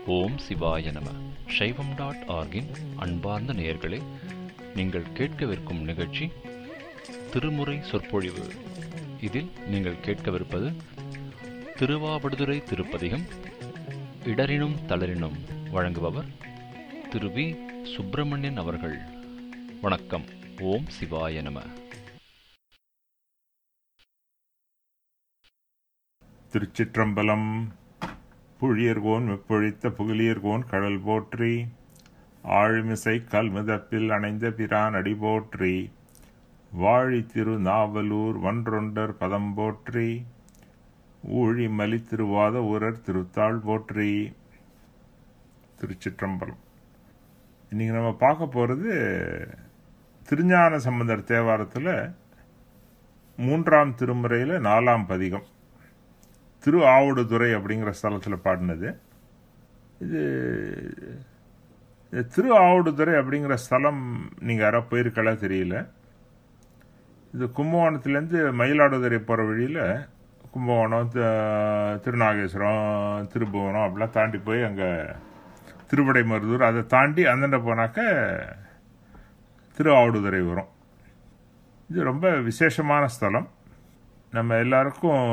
ஓம் சிவாய நம. சைவம்.org-இன் அன்பார்ந்த நேயர்களே, நீங்கள் கேட்கவிருக்கும் நிகழ்ச்சி திருமுறை சொற்பொழிவு. இதில் நீங்கள் கேட்கவிருப்பது திருவாவடுதுறை திருப்பதிகம் இடரினும் தளரினும். வழங்குபவர் திரு வி. சுப்பிரமணியன் அவர்கள். வணக்கம். ஓம் சிவாய நம. திருச்சிற்றம்பலம். புழியர்கோன் வெப்பொழித்த புகழியர்கோன் கடல் போற்றி, ஆழிமிசை கல்மிதப்பில் அணைந்த பிரான் அடி போற்றி, வாழி திரு நாவலூர் வன்றொண்டர் பதம் போற்றி, ஊழி மலி திருவாத ஊரர் திருத்தாள் போற்றி. திருச்சிற்றம்பலம். இன்னைக்கு நம்ம பார்க்க போகிறது திருஞான சம்பந்தர் தேவாரத்தில் 3ஆம் திருமுறையில் 4ஆம் பதிகம், திரு ஆவடுதுறை அப்படிங்கிற ஸ்தலத்தில் பாடினது. இது திரு ஆவடுதுறை அப்படிங்கிற ஸ்தலம் நீங்கள் யாராவது போயிருக்கலாம் தெரியல. இது கும்பகோணத்துலேருந்து மயிலாடுதுறை போகிற வழியில் கும்பகோணம், திருநாகேஸ்வரம், திருபுவனம் அப்படிலாம் தாண்டி போய் அங்கே திருவிடைமருதூர், அதை தாண்டி அந்தண்ட போனாக்க திரு ஆவடுதுறை வரும். இது ரொம்ப விசேஷமான ஸ்தலம். நம்ம எல்லாருக்கும்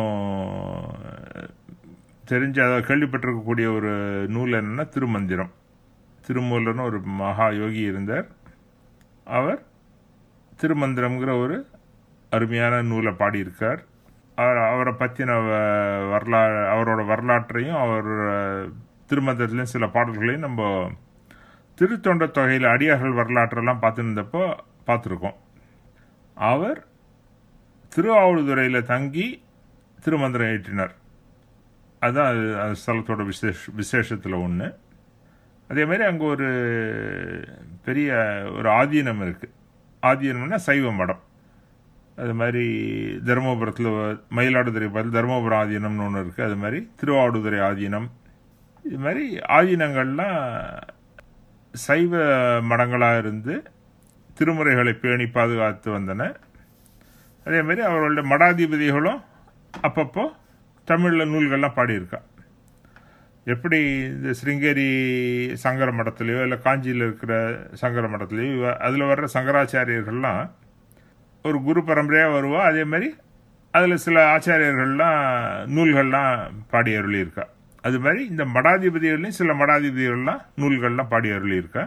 தெரிஞ்ச, அதை கேள்விப்பட்டிருக்கக்கூடிய ஒரு நூல் என்னென்னா திருமந்திரம். திருமூலர்னு ஒரு மகா யோகி இருந்தார். அவர் திருமந்திரம்ங்கிற ஒரு அருமையான நூலை பாடியிருக்கார். அவரை பற்றின அவரோட வரலாற்றையும் அவர் திருமந்திரத்துலேயும் சில பாடல்களையும் நம்ம திருத்தொண்ட தொகையில் அடியார்கள் வரலாற்றெல்லாம் பார்த்துருந்தப்போ பார்த்துருக்கோம். அவர் திருவாவடுதுறையில் தங்கி திருமந்திரம் ஏற்றினார். அதுதான் அது ஸ்தலத்தோட விசேஷத்தில் ஒன்று. அதே மாதிரி அங்கே ஒரு பெரிய ஒரு ஆதீனம் இருக்குது. ஆதீனம்னா சைவ மடம். அது மாதிரி தருமபுரத்தில் மயிலாடுதுறை பார்த்து தருமபுரம் ஆதீனம்னு ஒன்று இருக்குது. அது மாதிரி திருவாவடுதுறை ஆதீனம். இது மாதிரி ஆதீனங்கள்லாம் சைவ மடங்களாக இருந்து திருமுறைகளை பேணி பாதுகாத்து வந்தன. அதே மாதிரி அவர்களுடைய மடாதிபதிகளும் அப்பப்போ தமிழில் நூல்கள்லாம் பாடியிருக்கா. எப்படி இந்த சிருங்கேரி சங்கர மடத்துலேயோ இல்லை காஞ்சியில் இருக்கிற சங்கர மடத்துலேயோ அதில் வர்ற சங்கராச்சாரியர்கள்லாம் ஒரு குரு பரம்பரையாக வருவா. அதே மாதிரி அதில் சில ஆச்சாரியர்கள்லாம் நூல்கள்லாம் பாடி அருளியிருக்கா. அது மாதிரி இந்த மடாதிபதிகள்லையும் சில மடாதிபதிகள்லாம் நூல்கள்லாம் பாடி அருளியிருக்கா.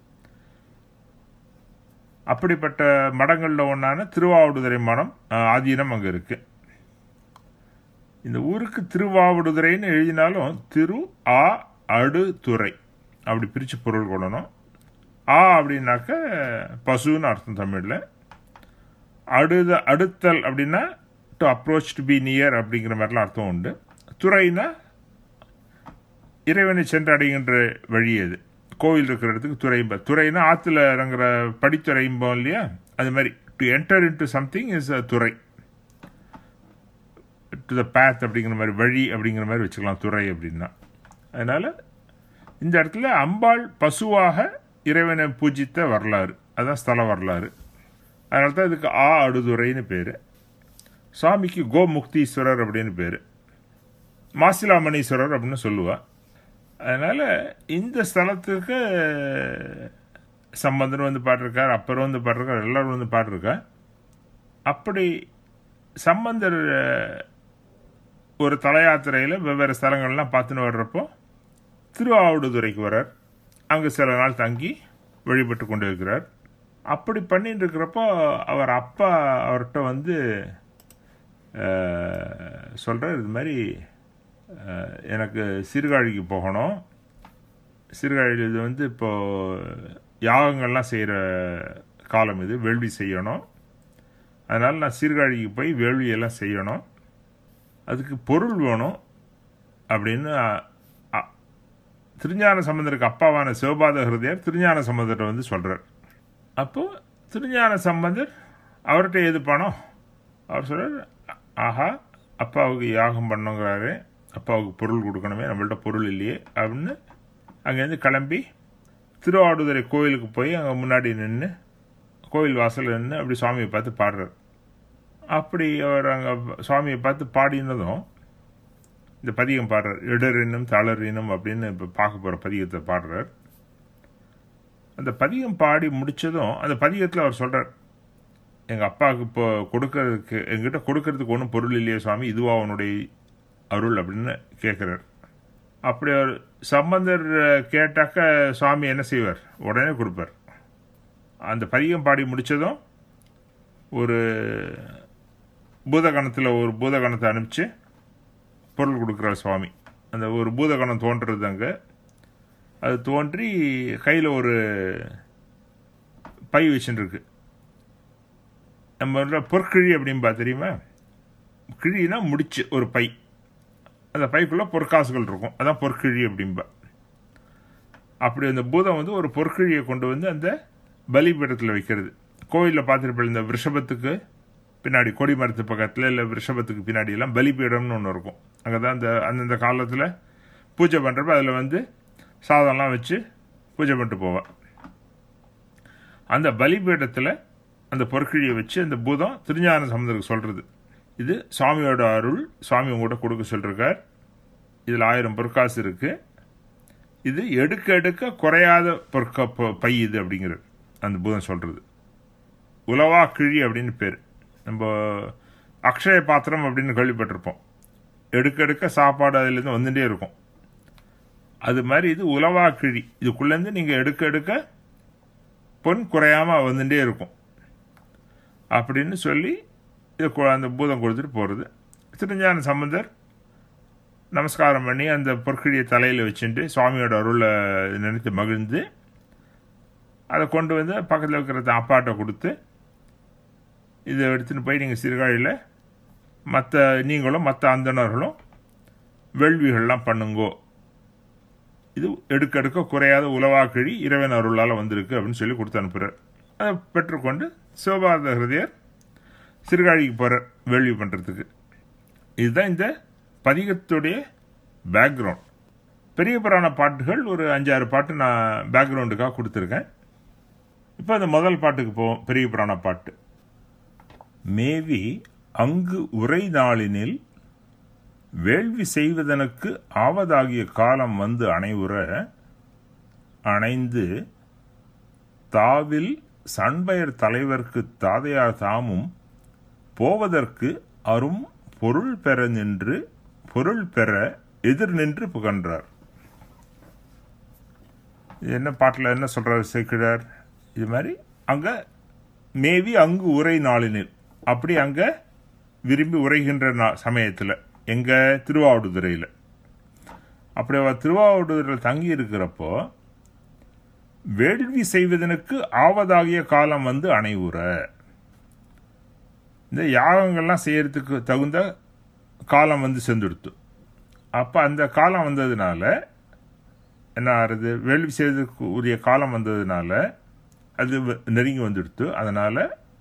அப்படிப்பட்ட மடங்களில் ஒன்றான திருவாவடுதுறை மடம் ஆதீனம் அங்கே இருக்கு. இந்த ஊருக்கு திருவாவடுதுறைன்னு எழுதினாலும் திரு ஆ அடு துறை அப்படி பிரித்து பொருள் கொள்ளணும். ஆ அப்படின்னாக்க பசுன்னு அர்த்தம் தமிழில். அடுத்தல் அப்படின்னா to approach, to be near அப்படிங்கிற மாதிரிலாம் அர்த்தம் உண்டு. துறைனா இறைவனை சென்றடைகின்ற வழி. அது கோவில் இருக்கிற இடத்துக்கு துறைனா ஆற்றுல இறங்குற படித்துறைம்போம் இல்லையா, அது மாதிரி to enter into something is a துறை. டு த பேத் அப்படிங்கிற மாதிரி, வழி அப்படிங்கிற மாதிரி வச்சுக்கலாம் துறை அப்படின்னா. அதனால் இந்த இடத்துல அம்பாள் பசுவாக இறைவனை பூஜித்த வரலாறு, அதுதான் ஸ்தல வரலாறு. அதனால தான் இதுக்கு ஆ அடுதுறைன்னு பேர். சுவாமிக்கு கோமுக்தீஸ்வரர் அப்படின்னு பேர், மாசிலாமணீஸ்வரர் அப்படின்னு சொல்லுவா. அதனால் இந்த ஸ்தலத்துக்கு சம்பந்தர் வந்து பாடிருக்கார், அப்பர் வந்து பாடிருக்கார், எல்லோரும் வந்து பாடிருக்கார். அப்படி சம்பந்தர் ஒரு தல யாத்திரையில் வெவ்வேறு ஸ்தலங்கள்லாம் பார்த்துன்னு வர்றப்போ திருவாவடுதுறைக்கு வர்றார். அங்கே சில நாள் தங்கி வழிபட்டு கொண்டு இருக்கிறார். அப்படி பண்ணிட்டு இருக்கிறப்போ அவர் அப்பா அவர்கிட்ட வந்து சொல்கிறார், இது மாதிரி எனக்கு சீர்காழிக்கு போகணும். சீர்காழி இது வந்து இப்போது யாகங்கள்லாம் செய்கிற காலம், இது வேள்வி செய்யணும். அதனால் நான் சீர்காழிக்கு போய் வேள்வியெல்லாம் செய்யணும், அதுக்கு பொருள் வேணும் அப்படின்னு திருஞான சம்பந்தருக்கு அப்பாவான சிவபாத ஹிருதயர் திருஞான சம்பந்தர்கிட்ட வந்து சொல்கிறார். அப்போது திருஞான சம்பந்தர் அவர்கிட்ட எது பணம்? அவர் சொல்கிறார், ஆஹா அப்பாவுக்கு யாகம் பண்ணுங்கிறாரு, அப்பாவுக்கு பொருள் கொடுக்கணுமே, நம்மள்ட்ட பொருள் இல்லையே அப்படின்னு அங்கேருந்து கிளம்பி திருவாவடுதுறை கோயிலுக்கு போய் அங்கே முன்னாடி நின்று கோயில் வாசலில் நின்று அப்படி சுவாமியை பார்த்து பாடுறார். அப்படி அவர் அங்கே சுவாமியை பார்த்து பாடினதும் இந்த பதிகம் பாடுறார். இடரினும் தளரினும் அப்படின்னு இப்போ பார்க்க போகிற பதிகத்தை பாடுறார். அந்த பதிகம் பாடி முடித்ததும் அந்த பதிகத்தில் அவர் சொல்கிறார், எங்கள் அப்பாவுக்கு இப்போ கொடுக்கறதுக்கு எங்கிட்ட கொடுக்கறதுக்கு ஒன்றும் பொருள் இல்லையே சுவாமி, இதுவா அவனுடைய அருள் அப்படின்னு கேட்குறார். அப்படி அவர் சம்பந்தர் கேட்டாக்க சுவாமி என்ன செய்வார், உடனே கொடுப்பார். அந்த பதிகம் பாடி முடித்ததும் ஒரு பூதகணத்தில் ஒரு பூதகணத்தை அனுப்பிச்சு பொருள் கொடுக்குறார் சுவாமி. அந்த ஒரு பூதகணம் தோன்றுறது அங்கே, அது தோன்றி கையில் ஒரு பை வச்சுருக்கு. நம்ம பொற்கிழி அப்படின்பா தெரியுமா, கிழினா முடிச்சு ஒரு பை, அந்த பைக்குள்ளே பொற்காசுகள் இருக்கும், அதான் பொற்கிழி அப்படின்பா. அப்படி அந்த பூதம் வந்து ஒரு பொற்கிழியை கொண்டு வந்து அந்த பலிபீடத்தில் வைக்கிறது. கோவிலில் பார்த்துருப்பேன், இந்த ரிஷபத்துக்கு பின்னாடி கொடி மரத்து பக்கத்தில் இல்லை ரிஷபத்துக்கு பின்னாடி எல்லாம் பலிபீடம்னு ஒன்று இருக்கும். அங்கே தான் அந்த அந்தந்த காலத்தில் பூஜை பண்ணுறப்ப அதில் வந்து சாதம்லாம் வச்சு பூஜை பண்ணிட்டு போவாள். அந்த பலிபீடத்தில் அந்த பொற்கிழியை வச்சு அந்த பூதம் திருஞான சம்பந்தருக்கு சொல்கிறது, இது சுவாமியோட அருள், சுவாமி உங்கள்கிட்ட கொடுக்க சொல்லிருக்கார், இதில் 1000 பொற்காசு இருக்குது, இது எடுக்க எடுக்க குறையாத பை இது அப்படிங்கிறது அந்த பூதம் சொல்கிறது. உலவா கிழி அப்படின்னு பேர். நம்ம அக்ஷய பாத்திரம் அப்படின்னு கேள்விப்பட்டிருப்போம், எடுக்க எடுக்க சாப்பாடு அதுலேருந்து வந்துட்டே இருக்கும். அது மாதிரி இது உலவா கிழி, இதுக்குள்ளேருந்து நீங்கள் எடுக்க எடுக்க பொன் குறையாமல் வந்துட்டே இருக்கும் அப்படின்னு சொல்லி இது அந்த பூதம் கொடுத்துட்டு போகிறது. திருஞான சம்பந்தர் நமஸ்காரம் பண்ணி அந்த பொற்கிழியை தலையில் வச்சுட்டு சுவாமியோட அருளை நினைத்து மகிழ்ந்து அதை கொண்டு வந்து பக்கத்தில் இருக்கிற அப்பாட்ட கொடுத்து, இதை எடுத்துன்னு போய் நீங்கள் சீர்காழியில் நீங்களும் மற்ற அந்தணர்களும் வேள்விகள்லாம் பண்ணுங்கோ, இது எடுக்க எடுக்க குறையாத உலவாக்கிழி இறைவன் அருளால் வந்திருக்கு அப்படின்னு சொல்லி கொடுத்து அனுப்புகிறார். அதை பெற்றுக்கொண்டு சிவபாரத ஹிருதயர் சீர்காழிக்கு போகிறார் வேள்வி பண்ணுறதுக்கு. இதுதான் இந்த பதிகத்துடைய பேக்ரவுண்ட். பெரிய புராண பாட்டுகள் ஒரு 5-6 பாட்டு நான் பேக்ரவுண்டுக்காக கொடுத்துருக்கேன். இப்போ அந்த முதல் பாட்டுக்கு போவோம். பெரிய புராண பாட்டு. மேவி அங்கு உரை நாளினில் வேள்வி செய்வதனுக்கு ஆவதாகிய காலம் வந்து அணைவுற அணைந்து தாவில் சண்பயர் தலைவர்க்கு தாதையார் தாமும் போவதற்கு அரும் பொருள் பெற எதிர் நின்று புகன்றார். என்ன பாட்டில் என்ன சொல்றார் சேர்க்கிறார், இது மாதிரி அங்க மேவி அங்கு உரை நாளினில், அப்படி அங்க விரும்பி உரைகின்ற சமயத்தில் எங்க திருவாவடுதுறையில், அப்படி திருவாவடுதுறையில் தங்கி இருக்கிறப்போ வேள்வி செய்வதனுக்கு ஆவதாகிய காலம் வந்து அணைவுற, இந்த யாகங்கள்லாம் செய்யறதுக்கு தகுந்த காலம் வந்து சென்றுடுத்து. அப்போ அந்த காலம் வந்ததுனால என்ன ஆறுது, வேள்வி செய்வதற்கு உரிய காலம் வந்ததுனால அது நெருங்கி வந்துடுத்து. அதனால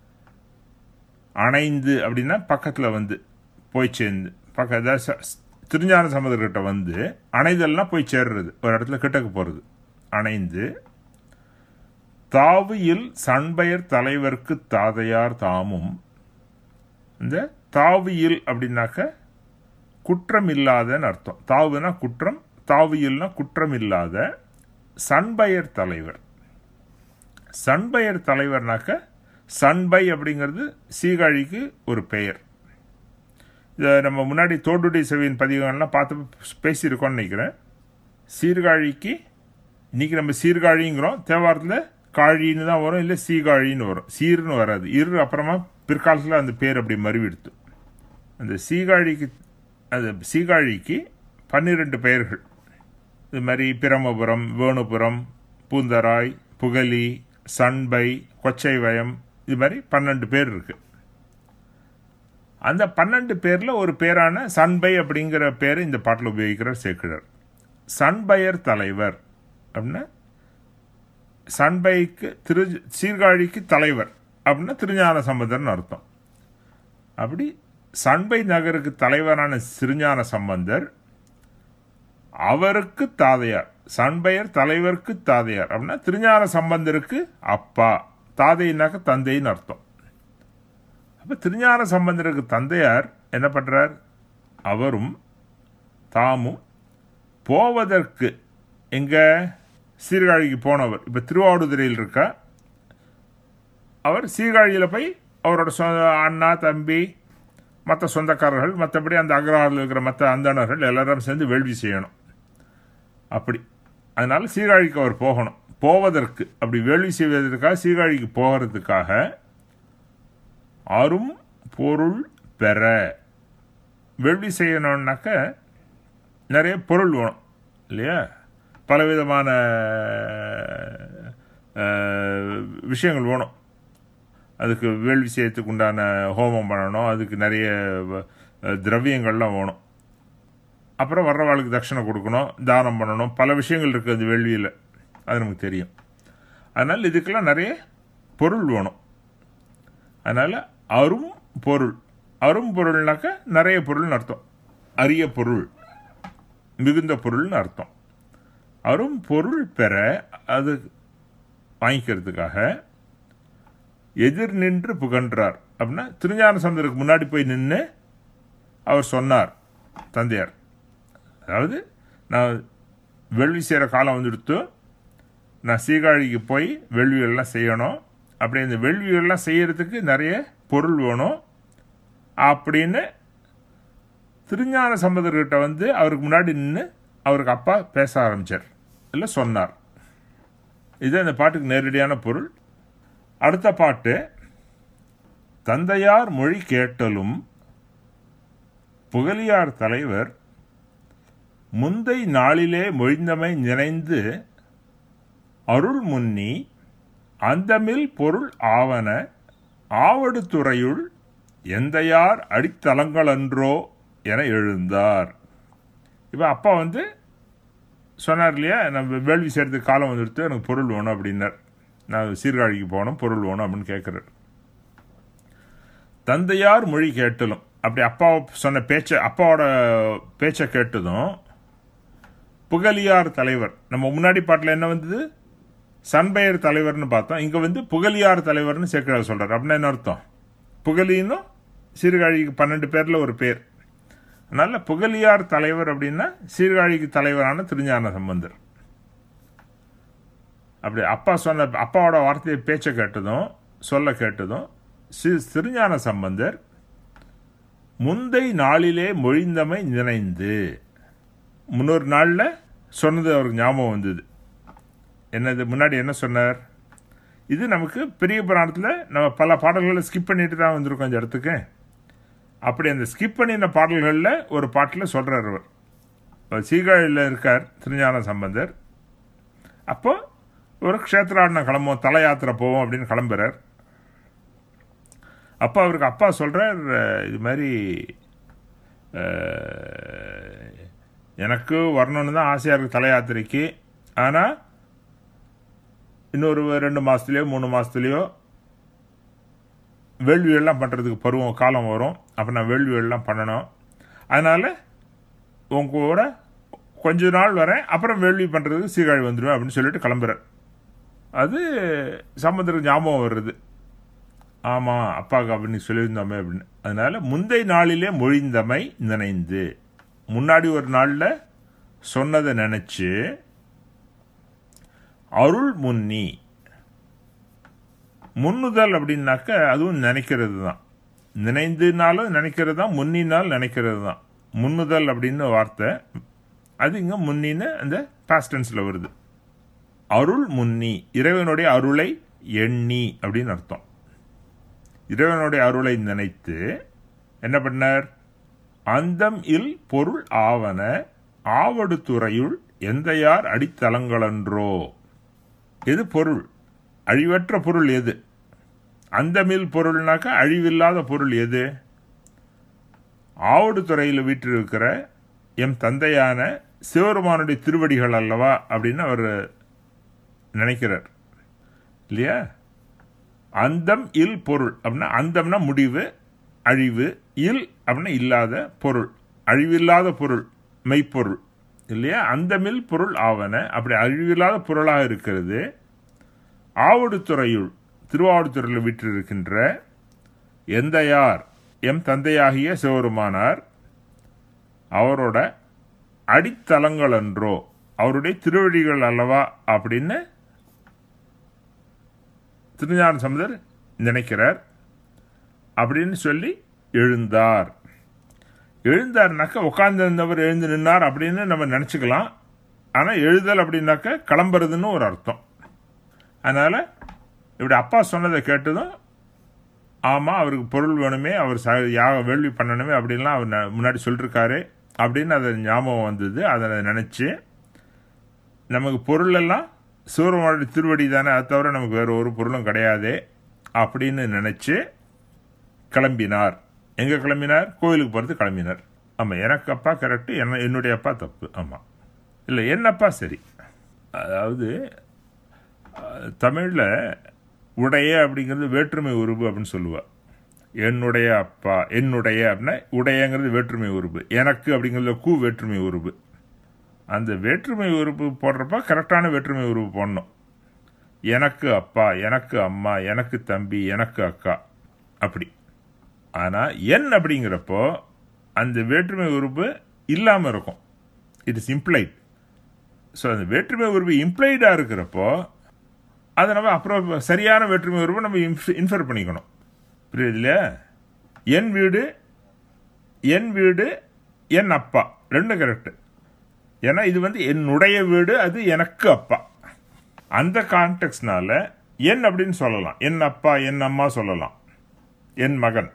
அணைந்து அப்படின்னா பக்கத்தில் வந்து போய் சேர்ந்து திருஞான சம்பந்தர்கிட்ட வந்து அணைதல்னா போய் சேர்றது, ஒரு இடத்துல கிட்டக்கு போகிறது. அணைந்து தாவியில் சண்பயர் தலைவர்க்கு தாதையார் தாமும், இந்த தாவியில் அப்படின்னாக்க குற்றம் இல்லாதன்னு அர்த்தம். தாவுனா குற்றம், தாவியில்னா குற்றம் இல்லாத. சண்பயர் தலைவர், சண்பயர் தலைவர்னாக்க சண்பை அப்படிங்கிறது சீர்காழிக்கு ஒரு பெயர். இதை நம்ம முன்னாடி தோடுடி செவியின் பதிவுகள்லாம் பார்த்து பேசியிருக்கோம்னு நினைக்கிறேன். சீர்காழிக்கு இன்னைக்கு நம்ம சீர்காழிங்கிறோம், தேவாரத்தில் காழின்னு தான் வரும், இல்லை சீர்காழின்னு வரும், சீர்னு வராது. அப்புறமா பிற்காலத்தில் அந்த பேர் அப்படி மறுவிடுத்து. அந்த சீர்காழிக்கு 12 பெயர்கள். இது மாதிரி பிரமபுரம், வேணுபுரம், பூந்தராய், புகலி, சண்பை, கொச்சைவயம், இது மாதிரி 12 பேர் இருக்கு. அந்த 12 பேர்ல ஒரு பேரான சண்பை அப்படிங்கிற பேரை இந்த பாட்டில் உபயோகிக்கிறார் சேக்கிழார். சண்பயர் தலைவர் அப்படின்னா சண்பைக்கு சீர்காழிக்கு தலைவர் அப்படின்னா திருஞான சம்பந்தர்னு அர்த்தம். அப்படி சண்பை நகருக்கு தலைவரான திருஞான சம்பந்தர், அவருக்கு தாதையார், சண்பயர் தலைவருக்கு தாதையார் அப்படின்னா திருஞான சம்பந்தருக்கு அப்பா, தாதைனாக்க தந்தைன்னு அர்த்தம். அப்ப திருஞான சம்பந்தருக்கு தந்தையார் என்ன பண்றார், அவரும் தாமும் போவதற்கு எங்க சீர்காழிக்கு போனவர் இப்போ திருவாவடுதுறையில் இருக்கா, அவர் சீர்காழியில் போய் அவரோட அண்ணா தம்பி மற்ற சொந்தக்காரர்கள் மற்றபடி அந்த அக்ரஹாரில் இருக்கிற மற்ற அந்தணர்கள் எல்லாரும் சேர்ந்து வேள்வி செய்யணும். அப்படி அதனால சீர்காழிக்கு அவர் போகணும். போவதற்கு அப்படி வேள்வி செய்வதற்காக சீர்காழிக்கு போகிறதுக்காக அரும் பொருள் பெற, வேள்வி செய்யணும்னாக்க நிறைய பொருள் வேணும் இல்லையா, பலவிதமான விஷயங்கள் வேணும். அதுக்கு வேள்வி செய்யறதுக்கு உண்டான ஹோமம் பண்ணணும், அதுக்கு நிறைய திரவியங்கள்லாம் வேணும். அப்புறம் வர்றவாளுக்கு தட்சணை கொடுக்கணும், தானம் பண்ணணும், பல விஷயங்கள் இருக்குது அது வேள்வியில், அது நமக்கு தெரியும். அதனால் இதுக்கெல்லாம் நிறைய பொருள் வேணும். அதனால் அரும் பொருள், அரும் பொருள்னாக்க நிறைய பொருள்னு அர்த்தம், அரிய பொருள், மிகுந்த பொருள்னு அர்த்தம். அரும் பொருள் பெற அது வாங்கிக்கிறதுக்காக எதிர் நின்று புகன்றார். அப்படின்னா திருஞான சம்பந்தருக்கு முன்னாடி போய் நின்று அவர் சொன்னார் தந்தையார், அதாவது நான் வேள்வி செய்கிற காலம் வந்துடுத்து, நான் சீர்காழிக்கு போய் வேள்விகள்லாம் செய்யணும், அப்படி இந்த வேள்விகள்லாம் செய்யறதுக்கு நிறைய பொருள் வேணும் அப்படின்னு திருஞான சம்பந்தர்கிட்ட வந்து அவருக்கு முன்னாடி நின்று அவருக்கு அப்பா பேச ஆரம்பித்தார், இல்லை சொன்னார். இது அந்த பாட்டுக்கு நேரடியான பொருள். அடுத்த பாட்டு, தந்தையார் மொழி கேட்டலும் புகழியார் தலைவர் முந்தை நாளிலே மொழிந்தமை நினைந்து அருள் முன்னி அந்தமில் பொருள் ஆவன ஆவடுதுறையுள் எந்தையார் அடித்தளங்களன்றோ என எழுந்தார். இப்போ அப்பா வந்து சொன்னார் இல்லையா, நம்ம வேள்வி செய்கிறதுக்கு காலம் வந்துடுத்து, எனக்கு பொருள் வேணும் அப்படின்னார். நான் சீர்காழிக்கு போகணும், பொருள் வேணும் அப்படின்னு கேட்குறார். தந்தையார் மொழி கேட்டலும், அப்படி அப்பா சொன்ன அப்பாவோட பேச்சை கேட்டதும் புகழியார் தலைவர், நம்ம முன்னாடி பாட்டில் என்ன வந்தது, சண்பெயர் தலைவர்னு பார்த்தோம், இங்கே வந்து புகழியார் தலைவர்னு சேர்க்கிறார் சொல்கிறார். அப்படின்னா என்ன அர்த்தம், புகழின்னும் சீர்காழிக்கு 12 பேரில் ஒரு பேர். அதனால புகழியார் தலைவர் அப்படின்னா சீர்காழிக்கு தலைவரான திருஞான சம்பந்தர். அப்படி அப்பா சொன்ன அப்பாவோட வார்த்தையை பேச்சை கேட்டதும் சொல்ல கேட்டதும் திருஞான சம்பந்தர் முந்தை நாளிலே மொழிந்தமை நினைந்து, முன்னொரு நாளில் சொன்னது அவருக்கு ஞாபகம் வந்தது. என்னது, முன்னாடி என்ன சொன்னார், இது நமக்கு பெரிய புராணத்தில் நம்ம பல பாடல்களை ஸ்கிப் பண்ணிட்டு தான் வந்திருக்கோம் இந்த இடத்துக்கு. அப்படி அந்த ஸ்கிப் பண்ணின பாடல்களில் ஒரு பாட்டில் சொல்கிறார் அவர். சீர்காழியில் இருக்கார் திருஞான சம்பந்தர். அப்போ ஒரு க்ஷேத்ராடனை கிளம்புவோம், தல யாத்திரை போவோம் அப்படின்னு கிளம்புறார். அப்போ அவருக்கு அப்பா சொல்கிறார், இது மாதிரி எனக்கு வரணும்னு தான் ஆசையாக இருக்குது தல யாத்திரைக்கு, ஆனால் இன்னொரு 2 மாதத்துலேயோ 3 மாதத்துலேயோ வேள்விகள்லாம் பண்ணுறதுக்கு பருவம் காலம் வரும், அப்போ நான் வேள்விகள்லாம் பண்ணணும், அதனால் உங்க கூட கொஞ்ச நாள் வரேன், அப்புறம் வேள்வி பண்ணுறதுக்கு சீர்காழி வந்துடுவேன் அப்படின்னு சொல்லிட்டு கிளம்புறேன். அது சம்பந்தருக்கு ஞாபகம் வருது, ஆமாம் அப்பாவுக்கு அப்படின்னு சொல்லியிருந்தோமே அப்படின்னு. அதனால் முந்தை நாளிலே மொழிந்தமை நினைந்து, முன்னாடி ஒரு நாளில் சொன்னதை நினச்சி அருள் முன்னி, முன்னுதல் அப்படின்னாக்க அதுவும் நினைக்கிறது தான், நினைந்துனாலும் நினைக்கிறது தான், முன்னினால் நினைக்கிறது தான். முன்னுதல் அப்படின்னு வார்த்தை அது இங்கே முன்னின்னு அந்த பாஸ்ட் டென்ஸில் வருது. அருள் முன்னி, இறைவனுடைய அருளை எண்ணி அப்படின்னு அர்த்தம். இறைவனுடைய அருளை நினைத்து என்ன பண்ணார், அந்தம் இல் பொருள் ஆவன ஆவடுதுறையுள் எந்தையார் அடித்தளங்களன்றோ. எது பொருள், அழிவற்ற பொருள் எது, அந்தமில் பொருள்னாக்க அழிவில்லாத பொருள் எது, ஆவடுதுறையில் வீற்றிருக்கிற எம் தந்தையான சிவபெருமானுடைய திருவடிகள் அல்லவா அப்படின்னு அவர் நினைக்கிறார் இல்லையா. அந்தம் இல் பொருள் அப்படின்னா, அந்தம்னா முடிவு, அழிவு, இல் அப்படின்னா இல்லாத பொருள், அழிவில்லாத பொருள், மெய்ப்பொருள் இல்லையா. அந்தமில் பொருள் ஆவன, அப்படி அழிவில்லாத பொருளாக இருக்கிறது ஆவடுதுறையுள், திருவாவடுதுறையில் வீற்றிருக்கின்ற எந்தையார் எம் தந்தையாகிய சிவபெருமானார், அவரோட அடித்தலங்கள் என்றோ, அவருடைய திருவடிகள் அல்லவா அப்படின்னு திருஞான சம்பந்தர் நினைக்கிறார். அப்படின்னு சொல்லி எழுந்தார். எழுந்தார்னாக்க உட்கார்ந்திருந்தவர் எழுந்து நின்னார் அப்படின்னு நம்ம நினச்சிக்கலாம். ஆனால் எழுதல் அப்படின்னாக்க கிளம்புறதுன்னு ஒரு அர்த்தம். அதனால் இப்படி அப்பா சொன்னதை கேட்டதும், ஆமாம் அவருக்கு பொருள் வேணுமே, அவர் வேள்வி பண்ணணுமே அப்படின்லாம் அவர் முன்னாடி சொல்லியிருக்காரு அப்படின்னு அதை ஞாபகம் வந்தது. அதை நினச்சி நமக்கு பொருள் எல்லாம் சூரமோட திருவடி தானே, அதை தவிர நமக்கு வேறு ஒரு பொருளும் கிடையாது அப்படின்னு நினச்சி கிளம்பினார். எங்கே கிளம்பினார்? கோயிலுக்கு போகிறது கிளம்பினார். ஆமாம், எனக்கு அப்பா கரெக்டு, என்னுடைய அப்பா தப்பு. ஆமாம், இல்லை என்னப்பா சரி. அதாவது தமிழில் உடைய அப்படிங்கிறது வேற்றுமை உருவு அப்படின்னு சொல்லுவாள். என்னுடைய அப்பா, என்னுடைய அப்படின்னா உடையங்கிறது வேற்றுமை உருவு, எனக்கு அப்படிங்கிறது கூ வேற்றுமை உருவு. அந்த வேற்றுமை உறுப்பு போடுறப்ப கரெக்டான வேற்றுமை உறுப்பு போடணும். எனக்கு அப்பா, எனக்கு அம்மா, எனக்கு தம்பி, எனக்கு அக்கா அப்படி. ஆனால் என் அப்படிங்கிறப்போ அந்த வேற்றுமை உறுப்பு இல்லாமல் இருக்கும். It is implied. ஸோ அந்த வேற்றுமை உறுப்பு இம்ப்ளைடாக இருக்கிறப்போ அதை நம்ம அப்புறம் சரியான வேற்றுமை உறுப்பு நம்ம இன்ஃபர் பண்ணிக்கணும். புரியுது இல்லையா? என் வீடு, என் வீடு, என் அப்பா ரெண்டும் கரெக்டு. ஏன்னா இது என்னுடைய வீடு, அது எனக்கு அப்பா. அந்த கான்டெக்ட்னால என் அப்படின்னு சொல்லலாம், என் அப்பா என் அம்மா சொல்லலாம், என் மகன்.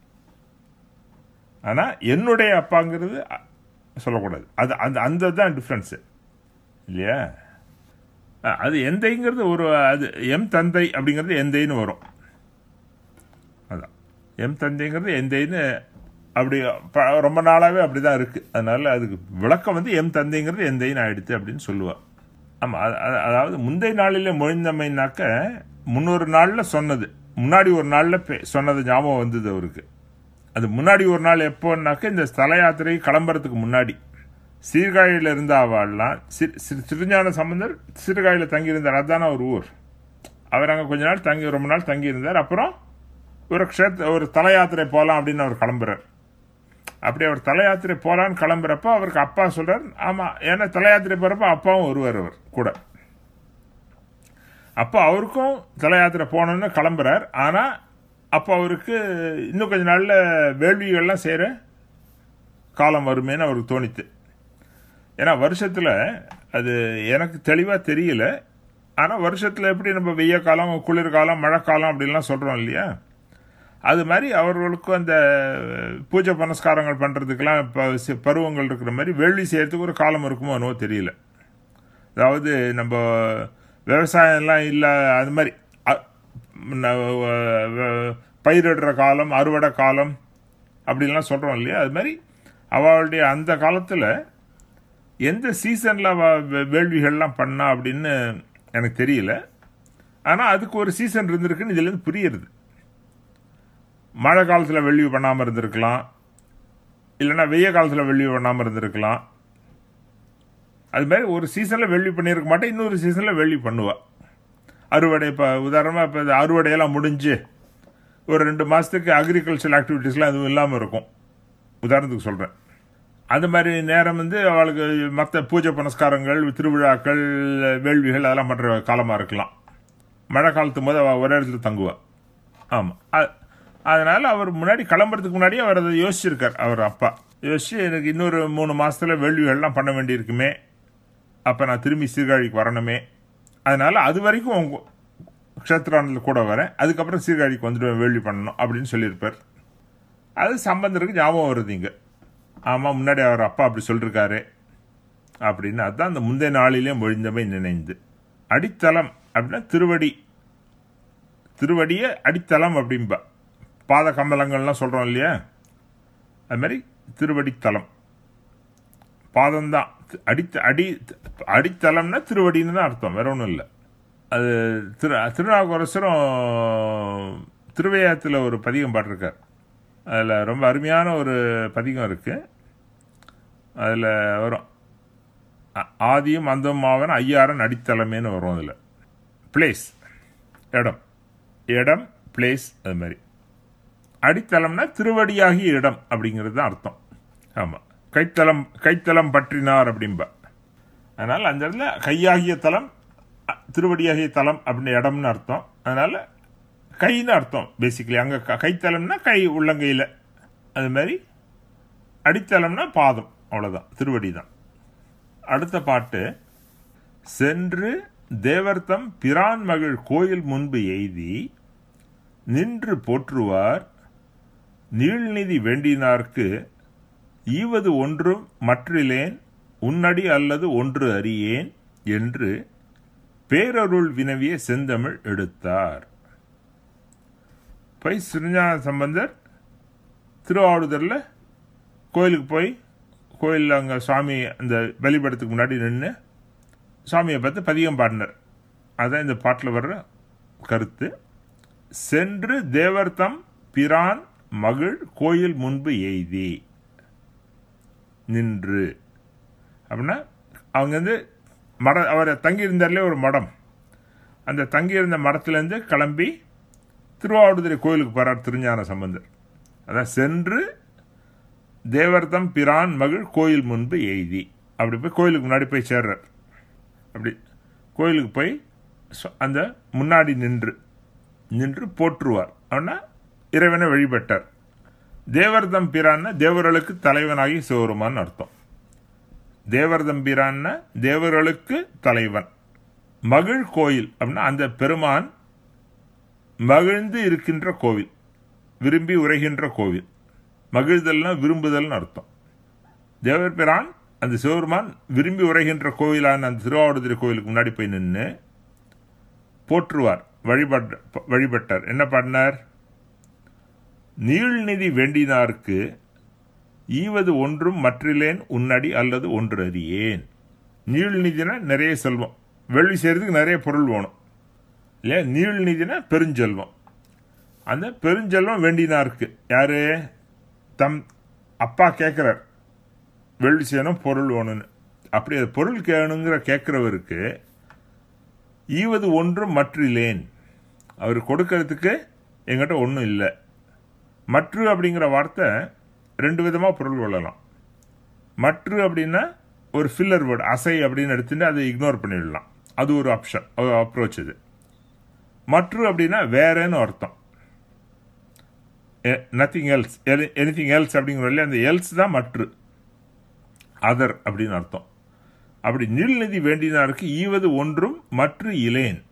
ஆனால் என்னுடைய அப்பாங்கிறது சொல்லக்கூடாது. அது அந்த தான் டிஃப்ரென்ஸு இல்லையா? அது எந்தைங்கிறது ஒரு, அது எம் தந்தை அப்படிங்கிறது எந்தைன்னு வரும். அதான் எம் தந்தைங்கிறது எந்தைன்னு அப்படி ரொம்ப நாளாகவே அப்படி தான் இருக்குது. அதனால் அதுக்கு விளக்கம் எம் தந்தைங்கிறது எந்தைன்னு ஆயிடுச்சு அப்படின்னு சொல்லுவாள். ஆமாம், அதாவது முந்தைய நாளில் மொழிந்தமைனாக்க முன்னொரு நாளில் சொன்னது, முன்னாடி ஒரு நாளில் சொன்னது ஞாபகம் வந்தது அவருக்கு. அது முன்னாடி ஒரு நாள் எப்போன்னாக்க இந்த ஸ்தல யாத்திரை கிளம்புறதுக்கு முன்னாடி சீர்காழியில் இருந்த அவள்லாம் திருஞான சம்பந்தர் சீர்காழியில் தங்கியிருந்தார். அதுதானே ஒரு ஊர். அவர் அங்கே கொஞ்ச நாள் ரொம்ப நாள் தங்கியிருந்தார். அப்புறம் ஒரு தல யாத்திரை போகலாம் அப்படின்னு அவர் கிளம்புறார். அப்படி அவர் தல யாத்திரை போகலான்னு கிளம்புறப்ப அவருக்கு அப்பா சொல்றார், ஆமாம், ஏன்னா தல யாத்திரை போகிறப்ப அப்பாவும் வருவார் அவர் கூட. அப்போ அவருக்கும் தல யாத்திரை போகணுன்னு கிளம்புறார். ஆனால் அப்போ அவருக்கு இன்னும் கொஞ்ச நாளில் வேள்விகள்லாம் செய்கிற காலம் வருமேன்னு அவருக்கு தோணித்து. ஏன்னா வருஷத்தில் அது எனக்கு தெளிவாக தெரியல. ஆனால் வருஷத்தில் எப்படி நம்ம வெய்ய காலம், குளிர்காலம், மழைக்காலம் அப்படின்லாம் சொல்கிறோம் இல்லையா? அது மாதிரி அவர்களுக்கும் அந்த பூஜை புனஸ்காரங்கள் பண்ணுறதுக்கெல்லாம் இப்போ பருவங்கள் இருக்கிற மாதிரி வேள்வி செய்கிறதுக்கு ஒரு காலம் இருக்குமோ என்னவோ தெரியல. அதாவது நம்ம விவசாயம்லாம் இல்லை, அது மாதிரி பயிரிடுற காலம், அறுவடை காலம் அப்படின்லாம் சொல்கிறோம் இல்லையா? அது மாதிரி அவளுடைய அந்த காலத்தில் எந்த சீசனில் வேள்விகள்லாம் பண்ணா அப்படின்னு எனக்கு தெரியல. ஆனால் அதுக்கு ஒரு சீசன் இருந்திருக்குன்னு இதுலேருந்து புரியுறது. மழை காலத்தில் வேள்வி பண்ணாமல் இருந்திருக்கலாம், இல்லைன்னா வெய்ய காலத்தில் வேள்வி பண்ணாமல் இருந்திருக்கலாம். அது மாதிரி ஒரு சீசனில் வேள்வி பண்ணியிருக்க மாட்டேன், இன்னொரு சீசனில் வேள்வி பண்ணுவாள். அறுவடை இப்போ உதாரணமாக இப்போ அறுவடையெல்லாம் முடிஞ்சு ஒரு 2 மாதத்துக்கு அக்ரிகல்ச்சர் ஆக்டிவிட்டீஸ்லாம் எதுவும் இல்லாமல் இருக்கும், உதாரணத்துக்கு சொல்கிறேன். அது மாதிரி நேரம் அவளுக்கு மற்ற பூஜை புனஸ்காரங்கள், திருவிழாக்கள், வேள்விகள் அதெல்லாம் பண்ணுற காலமாக இருக்கலாம். மழை காலத்தும் போது அவள் ஒரே இடத்துல தங்குவாள். ஆமாம், அதனால் அவர் முன்னாடி கிளம்புறதுக்கு முன்னாடி அவர் அதை யோசிச்சிருக்கார். அவர் அப்பா யோசிச்சு, எனக்கு இன்னொரு 3 மாதத்தில் வேள்விகள்லாம் பண்ண வேண்டியிருக்குமே, அப்போ நான் திரும்பி சீர்காழிக்கு வரணுமே, அதனால் அது வரைக்கும் க்ஷேத்ரானத்தில் கூட வரேன், அதுக்கப்புறம் சீர்காழிக்கு வந்துடுவேன் வேள்வி பண்ணணும் அப்படின்னு சொல்லியிருப்பார். அது சம்பந்தருக்கு ஞாபகம் வருது இங்கே. ஆமாம், முன்னாடி அவர் அப்பா அப்படி சொல்லியிருக்காரு அப்படின்னு. அதுதான் அந்த முந்தைய நாளிலே மொழிந்தமை நினைந்து. அடித்தளம் அப்படின்னா திருவடியை அடித்தளம் அப்படின்பா. பாத கமலங்கள்லாம் சொல்கிறோம் இல்லையா? அது மாதிரி திருவடித்தலம் பாதம்தான். அடித்தளம்னா திருவடின்னு தான் அர்த்தம், வேற ஒன்றும் இல்லை. அது திருநாவுக்கரசரும் திருவையாத்தில் ஒரு பதிகம் பாட்டிருக்கார். அதில் ரொம்ப அருமையான ஒரு பதிகம் இருக்குது. அதில் வரும், ஆதியும் அந்தமாவன் ஐயாரன் அடித்தளமேன்னு வரும். அதில் பிளேஸ், இடம் பிளேஸ், அது மாதிரி அடித்தளம்னா திருவடியாகிய இடம் அப்படிங்கிறது தான் அர்த்தம். ஆமாம், கைத்தலம் பற்றினார் அப்படின்பா. அதனால் அந்த இடத்துல கையாகிய தலம், திருவடியாகிய தலம் அப்படின்னு இடம்னு அர்த்தம். அதனால் கைன்னு அர்த்தம் பேசிக்கலி. அங்கே கைத்தலம்னா கை உள்ளங்கையில், அது மாதிரி அடித்தளம்னா பாதம், அவ்வளோதான், திருவடி தான். அடுத்த பாட்டு, சென்று தேவர்தம் பிரான் மகள் கோயில் முன்பு எய்தி நின்று போற்றுவார் நீள்நிதி வேண்டினார்க்கு ஈவது ஒன்றும் மற்றிலேன் உன்னடி அல்லது ஒன்று அறியேன் என்று பேரருள் வினவிய செந்தமிழ் எடுத்தார். போய் திருஞான சம்பந்தர் திருவாவடுதுறையில் கோயிலுக்கு போய், கோயிலில் அங்கே சுவாமி அந்த பலிபடத்துக்கு முன்னாடி நின்று சுவாமியை பார்த்து பதிகம் பாடினார். அதான் இந்த பாட்டில் வர்ற கருத்து. சென்று தேவர்தம் பிரான் மகள் கோயில் முன்பு எய்தி நின்று அப்படின்னா, அவங்க வந்து அவரை தங்கியிருந்தார்லே ஒரு மடம், அந்த தங்கியிருந்த மடத்துலேருந்து கிளம்பி திருவாவடுதுறை கோயிலுக்கு போகிறார் திருஞான சம்பந்தர். அதான் சென்று தேவர்தம் பிரான் மகள் கோயில் முன்பு எய்தி, அப்படி போய் கோயிலுக்கு முன்னாடி போய் சேர்றார். அப்படி கோயிலுக்கு போய் அந்த முன்னாடி நின்று போற்றுவார். அப்படின்னா இறைவனை வழிபட்டார். தேவர்தம் பிரான்னா தேவர்களுக்கு தலைவனாகி சிவருமான்னு அர்த்தம். தேவர்தம் பிரான்னா தேவர்களுக்கு தலைவன். மகிழ் கோயில் அப்படின்னா அந்த பெருமான் மகிழ்ந்து இருக்கின்ற கோவில், விரும்பி உரைகின்ற கோவில். மகிழ்தல்னா விரும்புதல்னு அர்த்தம். தேவர் பிரான் அந்த சிவருமான் விரும்பி உரைகின்ற கோவிலான அந்த திருவாவடுதுறை கோயிலுக்கு முன்னாடி போய் நின்று போற்றுவார், வழிபட்டார். என்ன பாடினார்? நீள்நிதி வேண்டினார்க்கு ஈவது ஒன்றும் மற்றிலேன் உன்னடி அல்லது ஒன்று அறியேன். நீள்நிதினா நிறைய செல்வம், வெள்ளி செய்யறதுக்கு நிறைய பொருள் வேணும் இல்லையா? நீள்நிதினா பெருஞ்செல்வம். அந்த பெருஞ்செல்வம் வேண்டினார்க்கு யாரு? தம் அப்பா கேட்குறார், வெள்ளி செய்யணும், பொருள் வேணும்னு. அப்படி அது பொருள் கேட்குறவருக்கு ஈவது ஒன்றும் மற்றிலேன், அவர் கொடுக்கறதுக்கு எங்கிட்ட ஒன்றும் இல்லை. மற்று அப்படிங்கிற வார்த்தை ரெண்டு விதமாக பொருள் கொள்ளலாம். மற்று அப்படின்னா ஒரு ஃபில்லர் வேர்டு, அசை அப்படின்னு எடுத்துட்டு அதை இக்னோர் பண்ணிடலாம், அது ஒரு ஆப்ஷன், அப்ரோச். இது மற்று அப்படின்னா வேறன்னு அர்த்தம். நத்திங் எல்ஸ், எனிதிங் எல்ஸ் அப்படிங்கிற அந்த எல்ஸ் தான் மற்று, அதர் அப்படின்னு அர்த்தம். அப்படி நீள்நிதி வேண்டினாருக்கு ஈவது ஒன்றும் மற்ற இலேன்.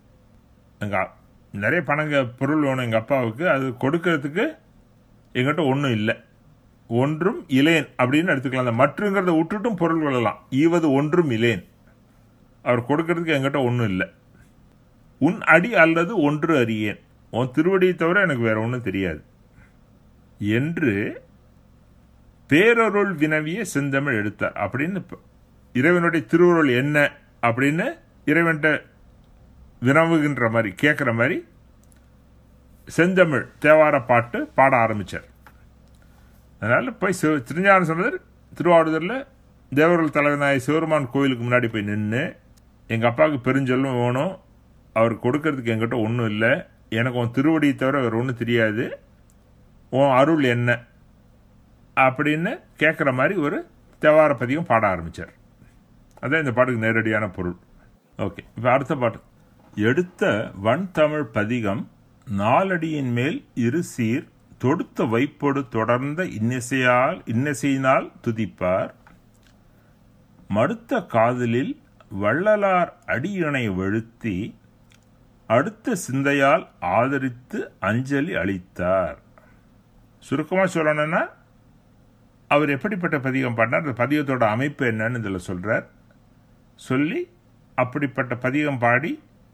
நிறைய பொருள் வேணும் எங்கள் அப்பாவுக்கு, அது கொடுக்கறதுக்கு எங்கிட்ட ஒன்றும் இல்லை. ஒன்றும் இலேன் அப்படின்னு எடுத்துக்கலாம். அந்த மற்றுங்கிறத விட்டுட்டும் பொருள் கொள்ளலாம். ஈவது ஒன்றும் இலேன், அவர் கொடுக்கறதுக்கு எங்கிட்ட ஒன்றும் இல்லை. உன் அடி அல்லது ஒன்று அறியேன், உன் திருவடியை தவிர எனக்கு வேற ஒன்றும் தெரியாது என்று பேரருள் வினவிய செந்தமிழ் எடுத்தார். அப்படின்னு இறைவனுடைய திருவுருள் என்ன அப்படின்னு இறைவன்கிட்ட வினவுகின்ற மாதிரி, கேட்குற மாதிரி செந்தமிழ் தேவார பாட்டு பாட ஆரம்பித்தார். அதனால் போய் திருஞான சம்பந்தர் திருவாவடுதுறையில் தேவர்கள் தலைவனாய சிவருமான் கோயிலுக்கு முன்னாடி போய் நின்று, எங்கள் அப்பாவுக்கு பெருஞ்செல்வம் வேணும், அவர் கொடுக்கறதுக்கு என்கிட்ட ஒன்றும் இல்லை, எனக்கு உன் திருவடியை தவிர வேறு ஒன்றும் தெரியாது, உன் அருள் என்ன அப்படின்னு கேட்குற மாதிரி ஒரு தேவார பதிகம் பாட ஆரம்பித்தார். அதான் இந்த பாட்டுக்கு நேரடியான பொருள். ஓகே, இப்போ அடுத்த பாட்டு. எடுத்த வன் தமிழ் பதிகம் நாலடியின் மேல் இரு சீர் தொடுத்த வைப்பொடு தொடர்ந்த இன்னிசையினால் துதிப்பார். மடுத்த காதலில் வள்ளலார் அடியினை வெளுத்தி அடுத்த சிந்தையால் ஆதரித்து அஞ்சலி அளித்தார். சுருக்கமாக சொல்லணும்னா அவர் எப்படிப்பட்ட பதிகம் பாடினார், அந்த பதிகத்தோட அமைப்பு என்னன்னு இதில் சொல்கிறார். சொல்லி அப்படிப்பட்ட பதிகம் பாடி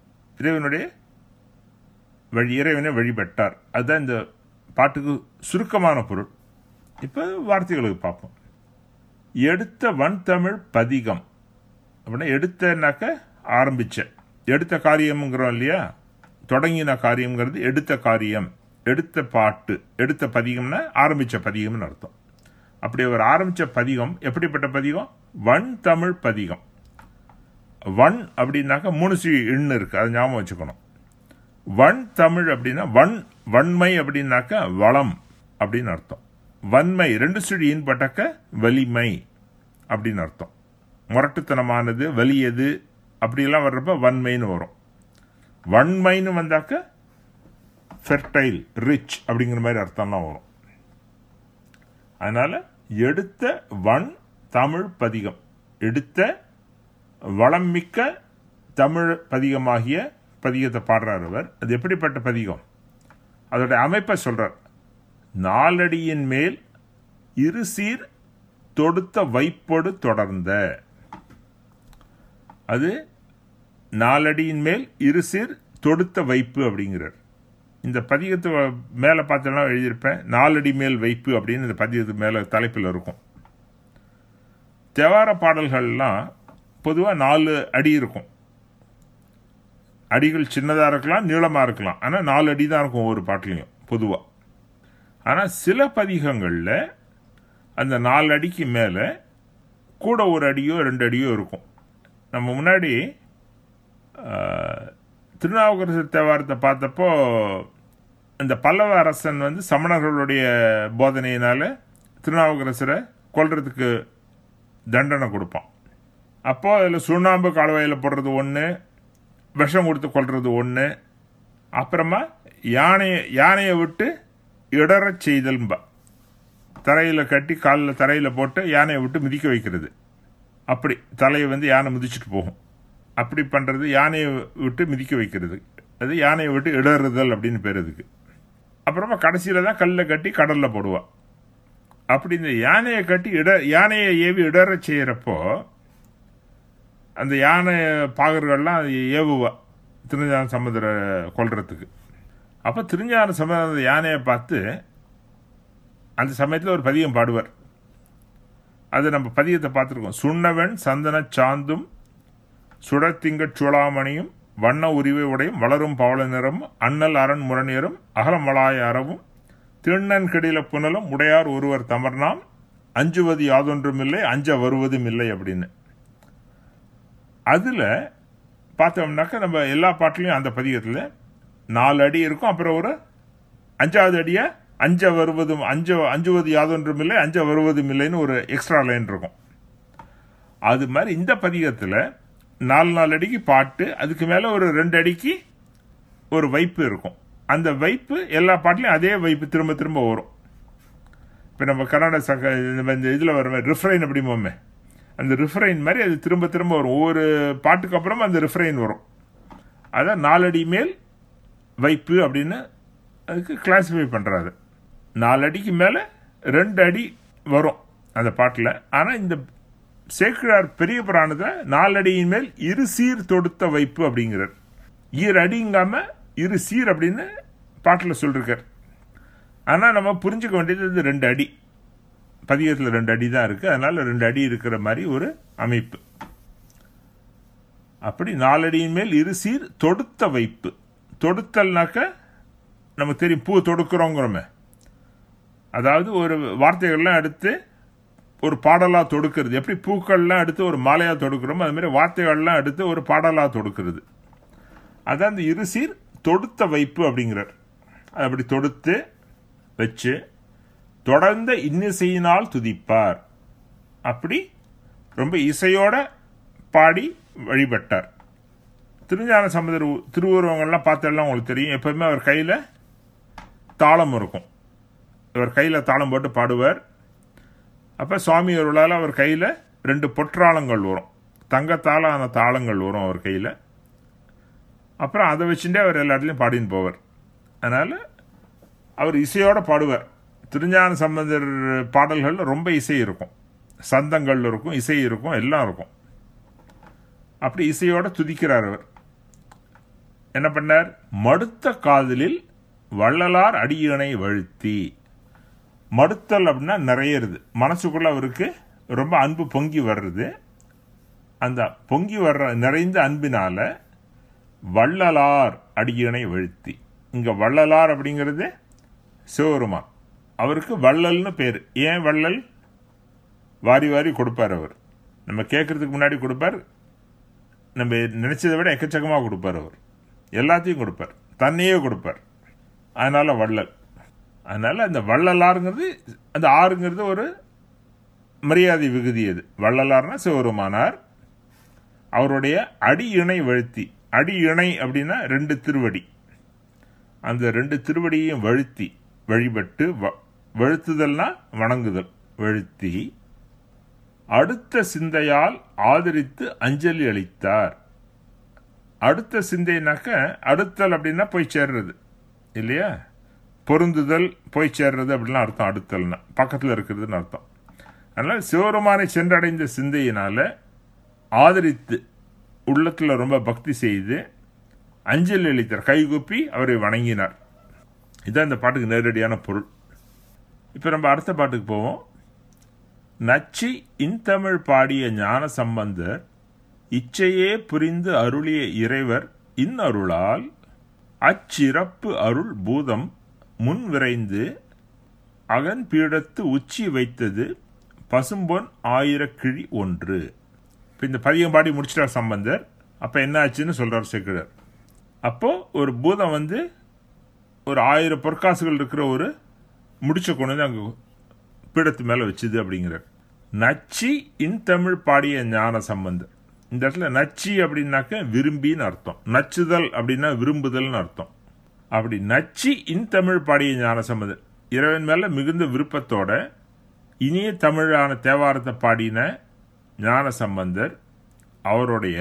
இறைவனை வழிபட்டார். அதுதான் இந்த பாட்டுக்கு சுருக்கமான பொருள். இப்போ வார்த்தைகளுக்கு பார்ப்போம். எடுத்த வன் தமிழ் பதிகம் அப்படின்னா, எடுத்தனாக்க ஆரம்பிச்ச, எடுத்த காரியம்ங்கிறோம் இல்லையா, தொடங்கின காரியம்ங்கிறது எடுத்த காரியம், எடுத்த பாட்டு, எடுத்த பதிகம்னா ஆரம்பித்த பதிகம்னு அர்த்தம். அப்படி அவர் ஆரம்பித்த பதிகம் எப்படிப்பட்ட பதிகம்? வன் தமிழ் பதிகம். வன் அப்படின்னாக்கா 3 எண்ணு இருக்கு, அது ஞாபகம் வச்சுக்கணும். வன் தமிழ் அப்படின்னா வன்மை அப்படின்னாக்கா வளம் அப்படின்னு அர்த்தம். வன்மை 2 சுழியின் பட்டக்க வலிமை அப்படின்னு அர்த்தம். முரட்டுத்தனமானது, வலியது அப்படிலாம் வர்றப்ப வன்மைன்னு வரும். வன்மைன்னு வந்தாக்க ஃபெர்டைல், ரிச் அப்படிங்கிற மாதிரி அர்த்தம்லாம் வரும். அதனால எடுத்த வன் தமிழ் பதிகம், எடுத்த வளம் மிக்க தமிழ் பதிகமாகிய பதிகத்தை பாடுறார் அவர். அது எப்படிப்பட்ட பதிகம், அதோட அமைப்பை சொல்றார். நாலடியின் மேல் இரு சீர் தொடுத்த வைப்பொடு தொடர்ந்த, அது நாலடியின் மேல் இரு சீர் தொடுத்த வைப்பு அப்படிங்கிறார். இந்த பதிகத்து மேலே பார்த்தெல்லாம் எழுதியிருப்பேன், 4 அடி மேல் வைப்பு அப்படின்னு இந்த பதிகத்து மேலே தலைப்பில் இருக்கும். தேவார பாடல்கள்லாம் பொதுவாக 4 அடி இருக்கும். அடிகள் சின்னதாக இருக்கலாம், நீளமாக இருக்கலாம், ஆனால் 4 அடி தான் இருக்கும் ஒவ்வொரு பாட்டிலையும் பொதுவாக. ஆனால் சில பதிகங்களில் அந்த 4 அடிக்கு மேலே கூட 1 அடியோ 2 அடியோ இருக்கும். நம்ம முன்னாடி திருநாவுக்கரசர் தேவாரத்தை பார்த்தப்போ இந்த பல்லவ அரசன் சமணர்களுடைய போதனையினால திருநாவுக்கரசரை கொல்றதுக்கு தண்டனை கொடுப்பான். அப்போ அதில் சுண்ணாம்பு கால்வாயில் போடுறது ஒன்று, விஷம் கொடுத்து கொல்றது ஒன்று, அப்புறமா யானையை விட்டு இடறச் செய்தல்பா, தரையில் கட்டி காலில் தரையில் போட்டு யானையை விட்டு மிதிக்க வைக்கிறது. அப்படி தலையை யானை மிதிச்சுட்டு போகும், அப்படி பண்ணுறது யானையை விட்டு மிதிக்க வைக்கிறது. அது யானையை விட்டு இடறுதல் அப்படின்னு பேர் அதுக்கு. அப்புறமா கடைசியில் தான் கல்லில் கட்டி கடலில் போடுவாள். அப்படி இந்த யானையை கட்டி யானையை ஏவி இடற செய்கிறப்போ அந்த யானை பாகர்கள்லாம் அது ஏவுவா திருஞான சமுதிர கொல்றதுக்கு. அப்போ திருஞான சமுதிர அந்த யானையை பார்த்து அந்த சமயத்தில் ஒரு பதிகம் பாடுவார். அது நம்ம பதிகத்தை பார்த்துருக்கோம். சுண்ணவன் சந்தன சாந்தும் சுடத்திங்கட் சூளாமணியும் வண்ண உரிவை உடையும் வளரும் பவள நிறமும் அண்ணல் அரண் முரணியரும் அகலமலாய அறவும் திண்ணன் கெடில புனலும் உடையார் ஒருவர் தமர்நாம் அஞ்சுவது யாதொன்றும் இல்லை அஞ்ச வருவதும் இல்லை அப்படின்னு. அதில் பார்த்தோம்னாக்கா நம்ம எல்லா பாட்டிலையும் அந்த பதிகத்தில் 4 அடி இருக்கும். அப்புறம் ஒரு 5வது அடியை அஞ்சுவது யாதொன்றும் இல்லை அஞ்ச வருவதும் இல்லைன்னு ஒரு எக்ஸ்ட்ரா லைன் இருக்கும். அது மாதிரி இந்த பதிகத்தில் 4 அடிக்கு பாட்டு, அதுக்கு மேலே ஒரு 2 அடிக்கு ஒரு வைப்பு இருக்கும். அந்த வைப்பு எல்லா பாட்டிலையும் அதே வைப்பு திரும்ப திரும்ப வரும். இப்போ நம்ம கர்நாடக இந்த இதில் வர ரிஃப்ரைன் அப்படிம்போமே, அந்த ரிஃப்ரைன் மாதிரி அது திரும்ப திரும்ப வரும். ஒவ்வொரு பாட்டுக்கு அப்புறமா அந்த ரிஃப்ரைன் வரும். அதான் 4 அடி மேல் வைப்பு அப்படின்னு அதுக்கு கிளாஸிஃபை பண்ணுறாரு. 4 அடிக்கு மேலே 2 அடி வரும் அந்த பாட்டில். ஆனால் இந்த சேக்கிழார் பெரிய புராணத்தில் 4 அடியின் மேல் இரு சீர் தொடுத்த வைப்பு அப்படிங்கிறார். ஈர் அடிங்காம இரு சீர் அப்படின்னு பாட்டில் சொல்லிருக்கார். ஆனால் நம்ம புரிஞ்சுக்க வேண்டியது 2 அடி, பதிகத்தில் 2 அடி தான் இருக்குது. அதனால் 2 அடி இருக்கிற மாதிரி ஒரு அமைப்பு. அப்படி 4 அடியின் மேல் இரு சீர் தொடுத்த வைப்பு. தொடுத்தல்னாக்க நமக்கு தெரியும், பூ தொடுக்கிறோங்கிறோமே, அதாவது ஒரு வார்த்தைகள்லாம் எடுத்து ஒரு பாடலாக தொடுக்கிறது. எப்படி பூக்கள்லாம் எடுத்து ஒரு மாலையாக தொடுக்கிறோமோ அது மாதிரி வார்த்தைகள்லாம் எடுத்து ஒரு பாடலாக தொடுக்கிறது. அதான் அந்த இரு சீர் தொடுத்த வைப்பு அப்படிங்கிறார். அது அப்படி தொடுத்து வச்சு தொடர்ந்த இன்னிசையினால் துதிப்பார். அப்படி ரொம்ப இசையோட பாடி வழிபட்டார். திருஞான சம்பந்தர் திருவுருவங்கள்லாம் பார்த்தெல்லாம் உங்களுக்கு தெரியும். எப்பவுமே அவர் கையில் தாளம் இருக்கும். இவர் கையில் தாளம் போட்டு பாடுவார். அப்போ சுவாமி அருளால் அவர் கையில் 2 பொற்றாளங்கள் வரும், தங்கத்தாலான தாளங்கள் வரும் அவர் கையில். அப்புறம் அதை வச்சுட்டே அவர் எல்லா இடத்துலையும் பாடின்னு போவார். அதனால் அவர் இசையோடு பாடுவார். திருஞான சம்பந்தர் பாடல்கள் ரொம்ப இசை இருக்கும், சந்தங்கள் இருக்கும், இசை இருக்கும், எல்லாம் இருக்கும். அப்படி இசையோடு துதிக்கிறார் அவர். என்ன பண்ணார்? மடுத்த காதலில் வள்ளலார் அடியினை வழுத்தி. மடுத்தல் அப்படின்னா நிறையிறது, மனசுக்குள்ள அவருக்கு ரொம்ப அன்பு பொங்கி வர்றது. அந்த பொங்கி வர்ற நிறைந்த அன்பினால வள்ளலார் அடியினை வழுத்தி. இங்க வள்ளலார் அப்படிங்கிறது சிவபெருமான். அவருக்கு வள்ளல்னு பேர். ஏன் வள்ளல்? வாரி வாரி கொடுப்பார் அவர். நம்ம கேட்கறதுக்கு முன்னாடி கொடுப்பார், நம்ம நினைச்சதை விட எக்கச்சக்கமாக கொடுப்பார். அவர் எல்லாத்தையும் கொடுப்பார், தன்னையே கொடுப்பார். அதனால வள்ளல். அதனால அந்த வள்ளலாருங்கிறது, அந்த ஆறுங்கிறது ஒரு மரியாதை விகுதி. அது வள்ளலார்னா சிவபெருமானார். அவருடைய அடி இணை வழுத்தி, அடி இணை அப்படின்னா 2 திருவடி, அந்த 2 திருவடியையும் வழுத்தி வழிபட்டு, வழுத்துதல்னா வணங்குதல், வழுத்தி அடுத்த சிந்தையால் ஆதரித்து அஞ்சலி அளித்தார். அடுத்த சிந்தைனாக்க, அடுத்தல் அப்படின்னா போய் சேர்றது இல்லையா, பொருந்துதல், போய் சேர்றது அப்படின்லாம் அர்த்தம். அடுத்தல்னா பக்கத்தில் இருக்கிறதுன்னு அர்த்தம். அதனால் சிவபெருமானை சென்றடைந்த சிந்தையினால ஆதரித்து, உள்ளத்தில் ரொம்ப பக்தி செய்து அஞ்சலி அளித்தார், கைகூப்பி அவரை வணங்கினார். இதுதான் இந்த பாட்டுக்கு நேரடியான பொருள். இப்போ நம்ம அடுத்த பாட்டுக்கு போவோம். நச்சி இன்தமிழ் பாடிய ஞான சம்பந்தர் இச்சையே புரிந்து அருளிய இறைவர் இன்னருளால் அச்சிறப்பு அருள் பூதம் முன் விரைந்து அகன் பீடத்து உச்சி வைத்தது பசும்பொன் 1000 கிழி ஒன்று. இப்போ இந்த பதியம் பாடி முடிச்சிட்டார் சம்பந்தர். அப்போ என்ன ஆச்சுன்னு சொல்றார் சேக்கிழார். அப்போ ஒரு பூதம் வந்து ஒரு 1000 பொற்காசுகள் இருக்கிற ஒரு முடிச்ச கொண்டு வந்து அங்கே பீடத்து மேலே வச்சுது அப்படிங்கிறார். நச்சி இன்தமிழ் பாடிய ஞான சம்பந்தர். இந்த இடத்துல நச்சி அப்படின்னாக்க விரும்பின்னு அர்த்தம், நச்சுதல் அப்படின்னா விரும்புதல்னு அர்த்தம். அப்படி நச்சி இன்தமிழ் பாடிய ஞான சம்பந்தர், இறைவன் மேல மிகுந்த விருப்பத்தோட இனிய தமிழான தேவாரத்தை பாடின ஞான சம்பந்தர், அவருடைய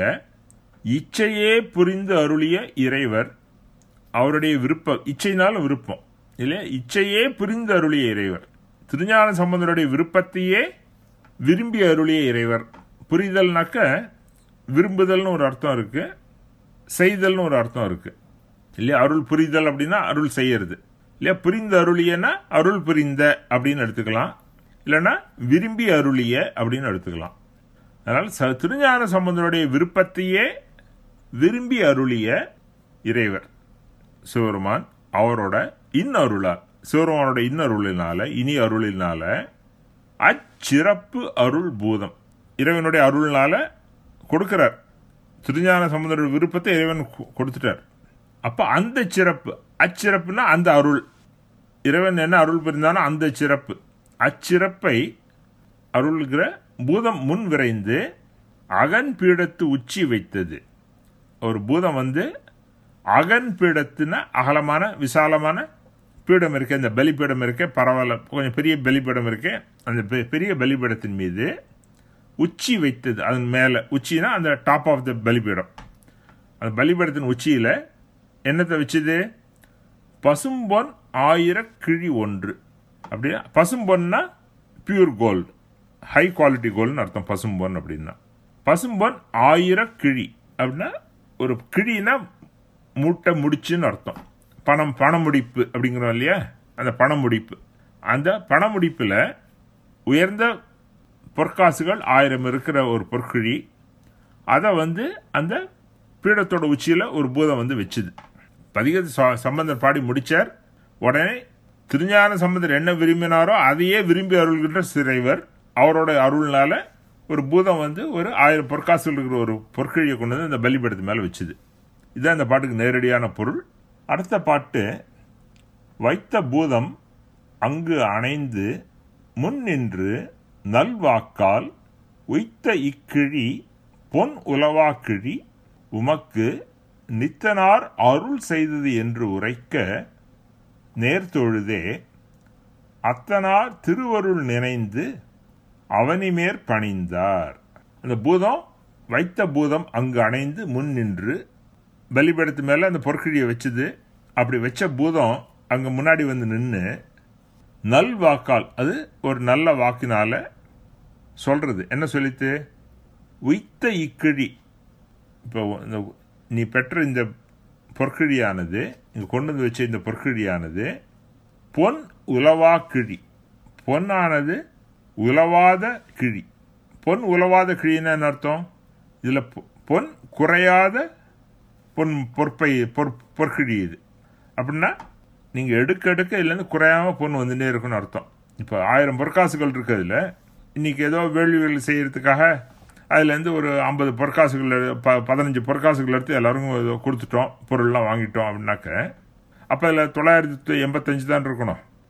இச்சையே புரிந்து அருளிய இறைவர், அவருடைய விருப்பம், இச்சைனாலும் விருப்பம் இல்லையா, இச்சையே புரிந்து அருளிய இறைவர், திருஞான சம்பந்தருடைய விருப்பத்தையே விரும்பி அருளிய இறைவர். புரிதல்னாக்க விரும்புதல்னு ஒரு அர்த்தம் இருக்கு, செய்தல்னு ஒரு அர்த்தம் இருக்கு இல்லையா. அருள் புரிதல் அப்படின்னா அருள் செய்யறது இல்லையா, புரிந்து அருளியன்னா அருள் புரிந்த அப்படின்னு எடுத்துக்கலாம், இல்லைன்னா விரும்பி அருளிய அப்படின்னு எடுத்துக்கலாம். அதனால் திருஞான சம்பந்தருடைய விருப்பத்தையே விரும்பி அருளிய இறைவர் சிவபெருமான், அவரோட இன்னருளால், சிவபெருமானோட இன்னருளினால, இனி அருளினால அச்சிறப்பு அருள் பூதம், இறைவனுடைய அருள்னால கொடுக்கிறார். திருஞான சம்பந்தருடைய விருப்பத்தை இறைவன் கொடுத்துட்டார். அப்ப அந்த சிறப்பு, அச்சிறப்புனா அந்த அருள், இறைவன் என்ன அருள் புரிந்தானோ அந்த சிறப்பு, அச்சிறப்பை அருள்கிற பூதம் முன் விரைந்து அகன் பீடத்து உச்சி வைத்தது. ஒரு பூதம் வந்து அகன் பீடத்துனா அகலமான விசாலமான பீடம் இருக்கு, அந்த பலிபீடம் இருக்கு, பரவாயில்ல கொஞ்சம் பெரிய பலிபீடம் இருக்கு, அந்த பெரிய பலிபீடத்தின் மீது உச்சி வைத்தது. அதன் மேல, உச்சினா அந்த டாப் ஆஃப் த பலிபீடம், அந்த பலிபீடத்தின் உச்சியில என்னத்தை வச்சுது, பசும்பொன் 1000 கிழி ஒன்று. அப்படின்னா பசும்பொன்னா பியூர் கோல்டு, ஹை குவாலிட்டி கோல்டுன்னு அர்த்தம் பசும்பொன் அப்படின்னா. பசும்பொன் 1000 கிழி அப்படின்னா, ஒரு கிழினா மூட்டை முடிச்சுன்னு அர்த்தம். பணமுடிப்பு அப்படிங்கிறோம் இல்லையா, அந்த பணமுடிப்பு, அந்த பணமுடிப்புல உயர்ந்த பொற்காசுகள் 1000 இருக்கிற ஒரு பொற்கிழி, அதை வந்து அந்த பீடத்தோட உச்சியில ஒரு பூதம் வந்து வச்சுது. பதிகத்தை சம்பந்தர் பாடி முடிச்சார். உடனே திருஞான சம்பந்தர் என்ன விரும்பினாரோ அதையே விரும்பி அருள்கின்ற சிறைவர், அவரோட அருள்னால ஒரு பூதம் வந்து ஒரு 1000 பொற்காசுகள் இருக்கிற ஒரு பொற்கிழியை கொண்டு வந்து அந்த பலிபீடத்து மேல வச்சுது. இதுதான் இந்த பாட்டுக்கு நேரடியான பொருள். அடுத்த பாட்டு, வைத்த பூதம் அங்கு அணைந்து முன் நின்று நல்வாக்கால் உய்த்த இக்கிழி பொன் உலவா கிழி உமக்கு நித்தனார் அருள் செய்தது என்று உரைக்க நேர்தொழுதே அத்தனார் திருவருள் நினைந்து அவனிமேற் பணிந்தார். அந்த பூதம், வைத்த பூதம் அங்கு அணைந்து முன் நின்று பலிபீடத்து மேல அந்த பொற்கிழியை வச்சுது. அப்படி வச்ச பூதம் அங்க முன்னாடி வந்து நின்று நல் வாக்கால், அது ஒரு நல்ல வாக்கினால சொல்றது. என்ன சொல்லித்து, உய்த்த இக்கிழி, இப்போ நீ பெற்ற இந்த பொற்கிழியானது, இங்க கொண்டு வந்து வச்ச இந்த பொற்கிழியானது பொன் உலவா கிழி, பொன்னானது உலவாத கிழி. பொன் உலவாத கிழின்னு அர்த்தம், இதுல பொன் குறையாத பொற்கிழி இது. அப்படின்னா நீங்க எடுக்க எடுக்க இதுலேருந்து குறையாம பொன் வந்துட்டே இருக்குன்னு அர்த்தம். இப்போ 1000 பொற்காசுகள் இருக்கிறதுல இன்னைக்கு ஏதோ வேள்விகள் செய்யறதுக்காக அதுலேருந்து ஒரு 50 பொற்காசுகள் 15 பொற்காசுகள் எடுத்து எல்லாருக்கும் கொடுத்துட்டோம், பொருள்லாம் வாங்கிட்டோம் அப்படின்னாக்க, அப்போ அதில் 985 தான் இருக்கணும்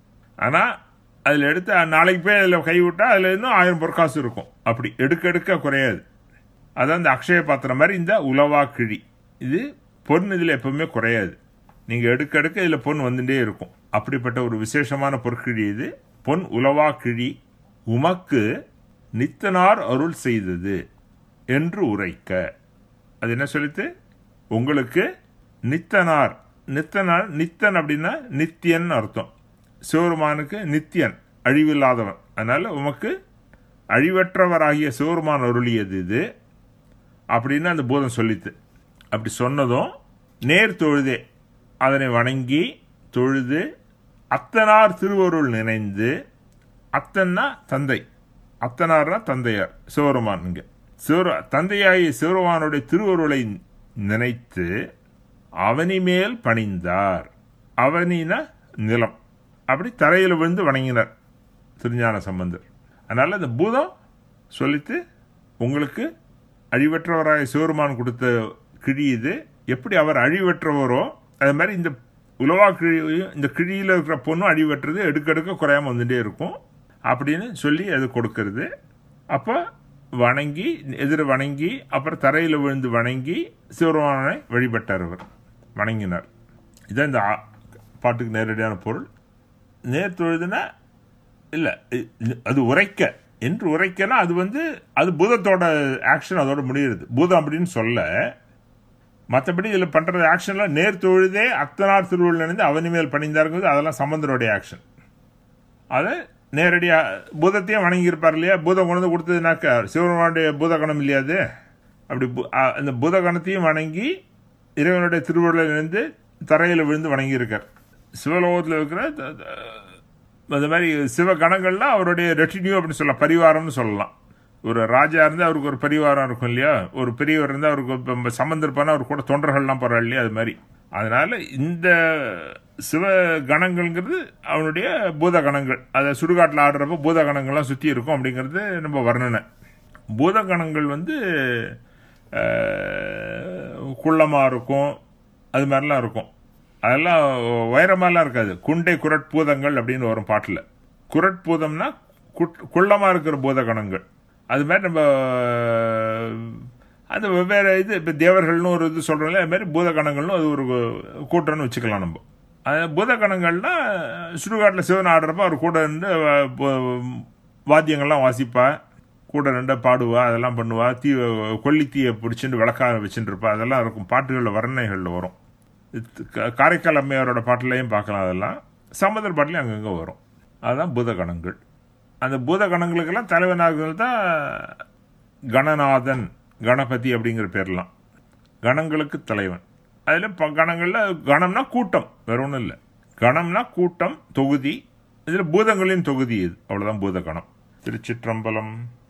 ஆனால் அதில் எடுத்து நாளைக்கு போய் அதில் கைவிட்டால் அதில் இன்னும் 1000 பொற்காசு இருக்கும். அப்படி எடுக்க எடுக்க குறையாது. அதான் இந்த அக்ஷய பாத்திரம் மாதிரி இந்த உலவா கிழி. இது பொன் இதில் எப்பவுமே குறையாது. நீங்கள் எடுக்க எடுக்க இதில் பொன் வந்துட்டே இருக்கும். அப்படிப்பட்ட ஒரு விசேஷமான பொற்கிழி இது. பொன் உலவா கிழி உமக்கு நித்தனார் அருள் செய்தது என்று உரைக்க. அது என்ன சொல்லித்து? உங்களுக்கு நித்தனார். நித்தன் அப்படின்னா நித்தியன் அர்த்தம். சிவருமானுக்கு நித்தியன், அழிவில்லாதவன். அதனால உமக்கு அழிவற்றவராகிய சிவருமான் அருளியது இது அப்படின்னு அந்த பூதம் சொல்லித்து. அப்படி சொன்னதும் நேர் தொழுதே அதனை வணங்கி தொழுது அத்தனார் திருவருள் நினைந்து. அத்தன்னா தந்தை, அத்தனார்னா தந்தையார், சிவருமான். இங்க தந்தையாகிய சிவருமானுடைய திருவருளை நினைத்து அவனி மேல் பணிந்தார். அவனினா நிலம். அப்படி தரையில் விழுந்து வணங்கினார் திருஞான சம்பந்தர். அதனால இந்த பூதம் சொல்லித்து உங்களுக்கு அழிவற்றவராக சிவருமான் கொடுத்த கிழி இது. எப்படி அவர் அழிவற்றவரோ அது மாதிரி இந்த உலவா கிழியும் இந்த கிழியில் இருக்கிற பொண்ணும் அழிவற்றது, எடுக்க எடுக்க குறையாம வந்துட்டே இருக்கும் அப்படின்னு சொல்லி அது கொடுக்கறது. அப்போ வணங்கி வணங்கி அப்புறம் தரையில் விழுந்து வணங்கி சிவருமானை வழிபட்டார். அவர் வணங்கினார். இதான் இந்த பாட்டுக்கு நேரடியான பொருள். நேர் தொழுதுனா இல்லை, அது உரைக்க என்று உரைக்கனா அது பூதத்தோட ஆக்ஷன் அதோட முடிகிறது. பூதம் அப்படின்னு சொல்ல, மற்றபடி இதில் பண்ணுறது ஆக்ஷன்லாம் நேர் தொழுதே அத்தனார் திருவள்ளுவர் நினைந்து அவனி மேல் பணிந்தாருங்கிறது அதெல்லாம் சம்பந்தருடைய ஆக்ஷன். அதை நேரடியாக பூதத்தையும் வணங்கியிருப்பார் இல்லையா? பூதம் கொண்டு வந்து கொடுத்ததுனாக்கா சிவபெருமானுடைய பூதகணம் இல்லையாது. அப்படி அந்த பூதகணத்தையும் வணங்கி இறைவனுடைய திருவள்ளுவர் நினைந்து தரையில் விழுந்து வணங்கியிருக்கார். சிவலோகத்தில் இருக்கிற அது மாதிரி சிவகணங்கள்லாம் அவருடைய ரெட்டினியூ அப்படின்னு சொல்லலாம், பரிவாரம்னு சொல்லலாம். ஒரு ராஜா இருந்தால் அவருக்கு ஒரு பரிவாரம் இருக்கும் இல்லையா? ஒரு பெரியவர் இருந்தால் அவருக்கு சம்பந்திருப்பானா அவர் கூட தொண்டர்கள்லாம் போகிறாள் இல்லையா? அது மாதிரி. அதனால இந்த சிவ கணங்கள்ங்கிறது அவனுடைய பூதகணங்கள். அதை சுடுகாட்டில் ஆடுறப்போ பூதகணங்கள்லாம் சுற்றி இருக்கும் அப்படிங்கிறது நம்ம வர்ணனை. பூதகணங்கள் குள்ளமாக இருக்கும், அது மாதிரிலாம் இருக்கும். அதெல்லாம் உயரமாலாம் இருக்காது. குண்டை குரட்பூதங்கள் அப்படின்னு வரும் பாட்டில். குரட்பூதம்னா குள்ளமாக இருக்கிற பூதகணங்கள். அது மாதிரி நம்ம அது வெவ்வேறு இது. இப்போ தேவர்கள்னு ஒரு இது சொல்கிறோம்ல, அது மாதிரி பூதகணங்கள்னு அது ஒரு கூட்டம்னு வச்சுக்கலாம் நம்ம. அது பூதகணங்கள்னா சுடுகாட்டில் சிவன் ஆடுறப்ப அவர் கூட இருந்து வாத்தியங்கள்லாம் வாசிப்பா, கூட ரெண்டா பாடுவா, அதெல்லாம் பண்ணுவா. கொல்லித்தீயை பிடிச்சிட்டு விளக்காக வச்சுட்டு இருப்பா. அதெல்லாம் இருக்கும் பாட்டுகளில், வர்ணனைகளில் வரும். காரைக்கால் அம்மையாரோட பாட்டிலையும் பார்க்கலாம். அதெல்லாம் சம்பந்தர் பாட்டிலையும் அங்கங்கே வரும். அதுதான் பூதகணங்கள். அந்த பூதகணங்களுக்கெல்லாம் தலைவனாகிறது தான் கணநாதன், கணபதி அப்படிங்கிற பேர்லாம். கணங்களுக்கு தலைவன். அதில் கணங்களில் கணம்னா கூட்டம், வேற ஒன்றும் இல்லை. கணம்னா கூட்டம், தொகுதி. இதில் பூதங்களின் தொகுதி இது. அவ்வளோதான் பூதகணம். திருச்சிற்றம்பலம்.